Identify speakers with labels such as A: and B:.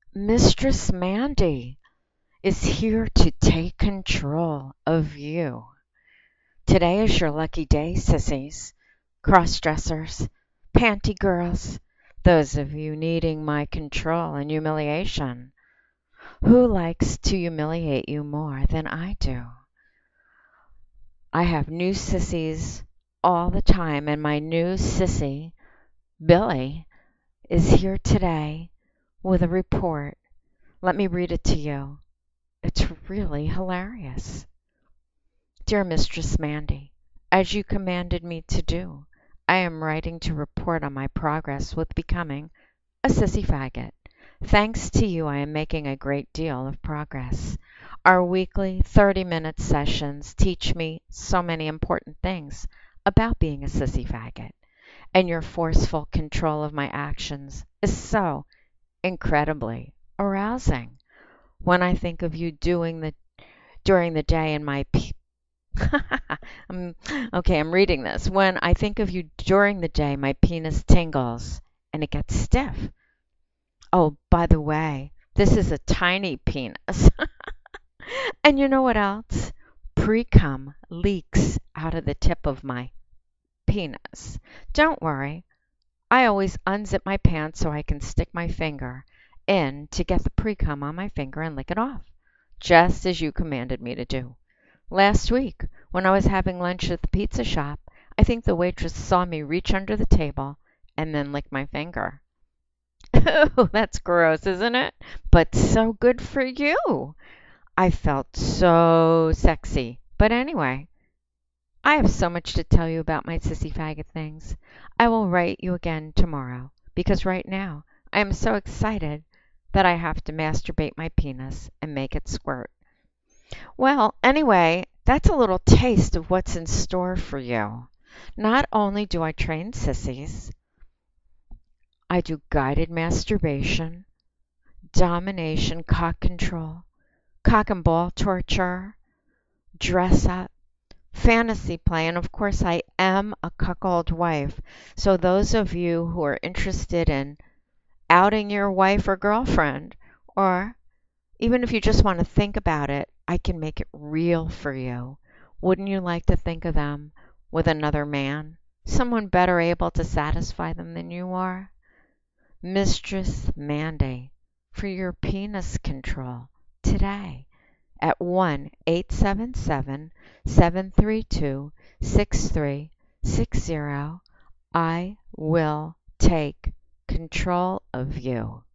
A: Mistress Mandy is here to take control of you. Today is your lucky day, sissies, cross-dressers, panty girls, those of you needing my control and humiliation. Who likes to humiliate you more than I do? I have new sissies all the time, and my new sissy, Billy, is here today with a report. Let me read it to you. It's really hilarious. Dear Mistress Mandy, as you commanded me to do, I am writing to report on my progress with becoming a sissy faggot. Thanks to you, I am making a great deal of progress. Our weekly 30-minute sessions teach me so many important things about being a sissy faggot, and your forceful control of my actions is so incredibly arousing. When I think of you during the day in my I'm reading this. When I think of you during the day, my penis tingles and it gets stiff. Oh, by the way, this is a tiny penis. And you know what else? Pre-cum leaks out of the tip of my penis. Don't worry. I always unzip my pants so I can stick my finger in to get the pre-cum on my finger and lick it off, just as you commanded me to do. Last week, when I was having lunch at the pizza shop, I think the waitress saw me reach under the table and then lick my finger. Oh, that's gross, isn't it? But so good for you. I felt so sexy. But anyway, I have so much to tell you about my sissy faggot things. I will write you again tomorrow because right now I am so excited that I have to masturbate my penis and make it squirt. Well, anyway, that's a little taste of what's in store for you. Not only do I train sissies, I do guided masturbation, domination, cock control, cock and ball torture, dress up, fantasy play, and of course, I am a cuckold wife. So, those of you who are interested in outing your wife or girlfriend, or even if you just want to think about it, I can make it real for you. Wouldn't you like to think of them with another man? Someone better able to satisfy them than you are? Mistress Mandy for your penis control today at 1-877-732-6360. I will take control of you.